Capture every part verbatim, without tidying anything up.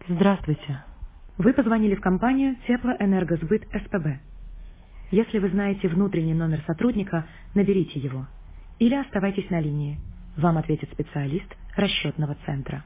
Здравствуйте. Вы позвонили в компанию Теплоэнергосбыт СПБ. Если вы знаете внутренний номер сотрудника, наберите его. Или оставайтесь на линии. Вам ответит специалист расчетного центра.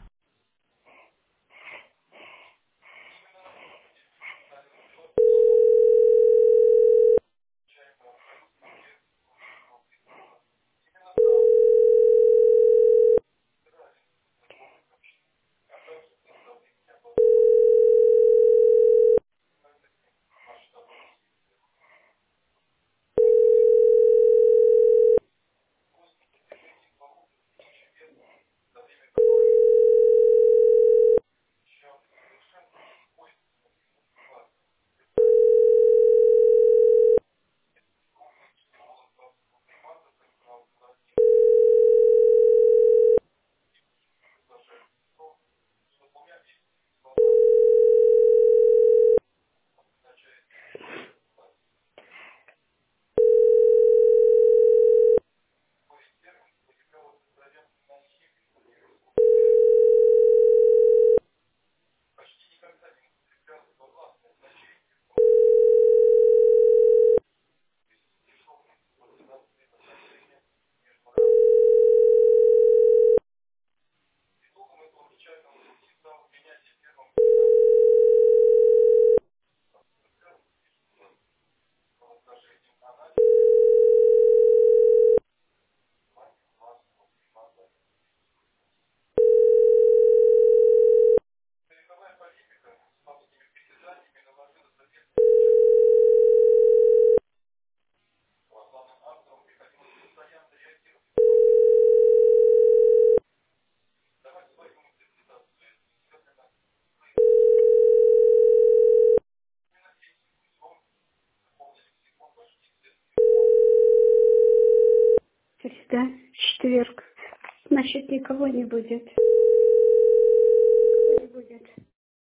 Среда, четверг. Значит, никого не будет.